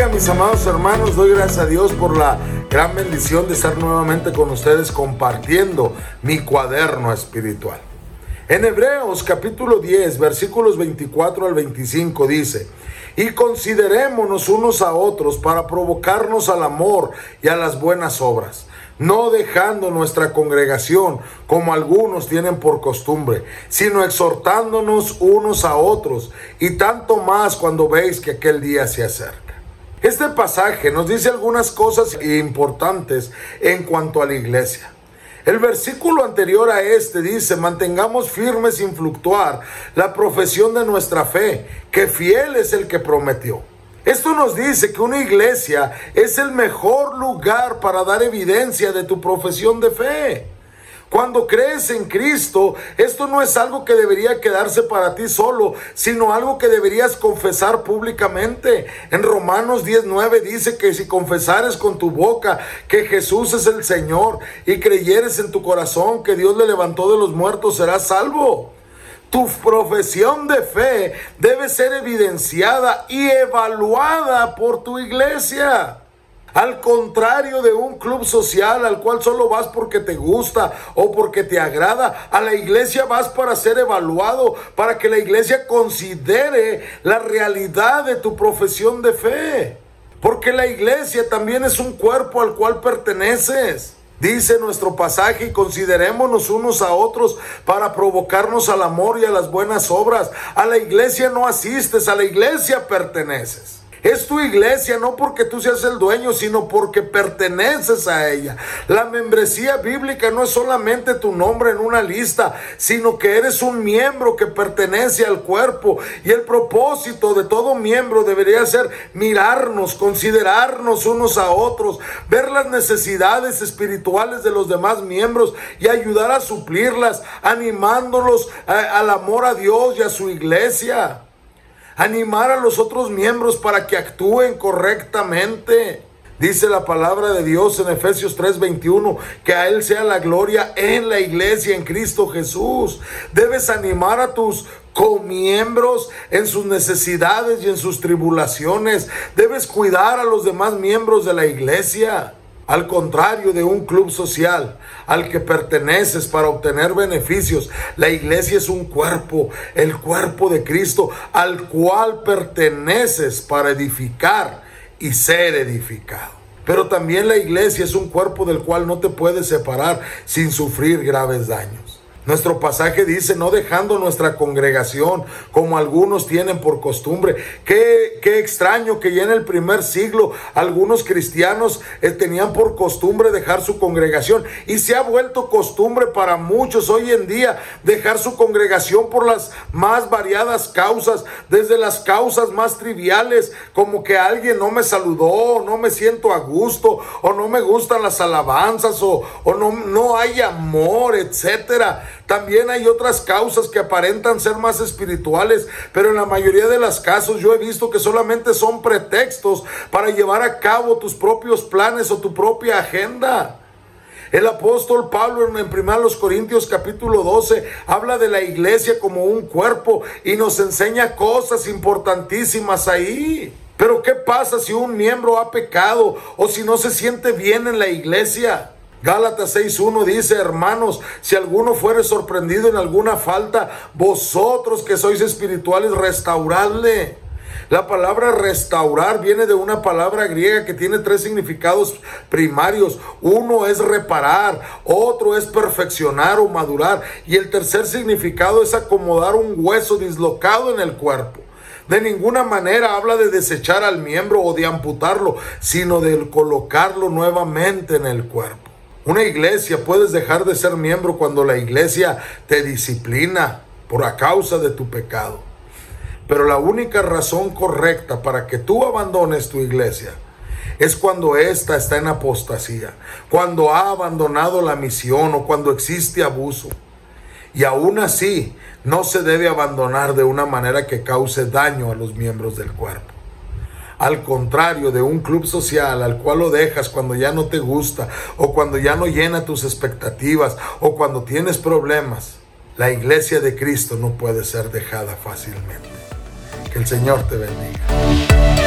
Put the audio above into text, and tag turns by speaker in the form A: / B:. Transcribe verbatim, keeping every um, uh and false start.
A: bendiga, mis amados hermanos. Doy gracias a Dios por la gran bendición de estar nuevamente con ustedes compartiendo mi cuaderno espiritual. En Hebreos capítulo diez, versículos veinticuatro al veinticinco dice: y considerémonos unos a otros para provocarnos al amor y a las buenas obras, no dejando nuestra congregación como algunos tienen por costumbre, sino exhortándonos unos a otros, y tanto más cuando veis que aquel día se acerca. Este pasaje nos dice algunas cosas importantes en cuanto a la iglesia. El versículo anterior a este dice: mantengamos firme sin fluctuar la profesión de nuestra fe, que fiel es el que prometió. Esto nos dice que una iglesia es el mejor lugar para dar evidencia de tu profesión de fe. Cuando crees en Cristo, esto no es algo que debería quedarse para ti solo, sino algo que deberías confesar públicamente. En Romanos diez nueve dice que si confesares con tu boca que Jesús es el Señor y creyeres en tu corazón que Dios le levantó de los muertos, serás salvo. Tu profesión de fe debe ser evidenciada y evaluada por tu iglesia. Al contrario de un club social al cual solo vas porque te gusta o porque te agrada, a la iglesia vas para ser evaluado, para que la iglesia considere la realidad de tu profesión de fe. Porque la iglesia también es un cuerpo al cual perteneces. Dice nuestro pasaje: y considerémonos unos a otros para provocarnos al amor y a las buenas obras. A la iglesia no asistes, a la iglesia perteneces. Es tu iglesia no porque tú seas el dueño, sino porque perteneces a ella. La membresía bíblica no es solamente tu nombre en una lista, sino que eres un miembro que pertenece al cuerpo. Y el propósito de todo miembro debería ser mirarnos, considerarnos unos a otros, ver las necesidades espirituales de los demás miembros y ayudar a suplirlas, animándolos a, al amor a Dios y a su iglesia. Animar a los otros miembros para que actúen correctamente. Dice la palabra de Dios en Efesios tres veintiuno, que a Él sea la gloria en la iglesia, en Cristo Jesús. Debes animar a tus comiembros en sus necesidades y en sus tribulaciones. Debes cuidar a los demás miembros de la iglesia. Al contrario de un club social al que perteneces para obtener beneficios, la iglesia es un cuerpo, el cuerpo de Cristo, al cual perteneces para edificar y ser edificado. Pero también la iglesia es un cuerpo del cual no te puedes separar sin sufrir graves daños. Nuestro pasaje dice: no dejando nuestra congregación como algunos tienen por costumbre. Qué, qué extraño que ya en el primer siglo algunos cristianos eh, tenían por costumbre dejar su congregación, y se ha vuelto costumbre para muchos hoy en día dejar su congregación por las más variadas causas, desde las causas más triviales, como que alguien no me saludó, no me siento a gusto, o no me gustan las alabanzas, o, o no, no hay amor, etcétera. También hay otras causas que aparentan ser más espirituales, pero en la mayoría de los casos yo he visto que solamente son pretextos para llevar a cabo tus propios planes o tu propia agenda. El apóstol Pablo en primera Corintios capítulo doce habla de la iglesia como un cuerpo y nos enseña cosas importantísimas ahí. Pero ¿qué pasa si un miembro ha pecado o si no se siente bien en la iglesia? Gálatas seis uno dice: hermanos, si alguno fuere sorprendido en alguna falta, vosotros que sois espirituales, restauradle. La palabra restaurar viene de una palabra griega que tiene tres significados primarios. Uno es reparar, otro es perfeccionar o madurar, y el tercer significado es acomodar un hueso dislocado en el cuerpo. De ninguna manera habla de desechar al miembro o de amputarlo, sino de colocarlo nuevamente en el cuerpo. Una iglesia, puedes dejar de ser miembro cuando la iglesia te disciplina por a causa de tu pecado. Pero la única razón correcta para que tú abandones tu iglesia es cuando ésta está en apostasía, cuando ha abandonado la misión o cuando existe abuso. Y aún así, no se debe abandonar de una manera que cause daño a los miembros del cuerpo. Al contrario de un club social al cual lo dejas cuando ya no te gusta, o cuando ya no llena tus expectativas, o cuando tienes problemas, la iglesia de Cristo no puede ser dejada fácilmente. Que el Señor te bendiga.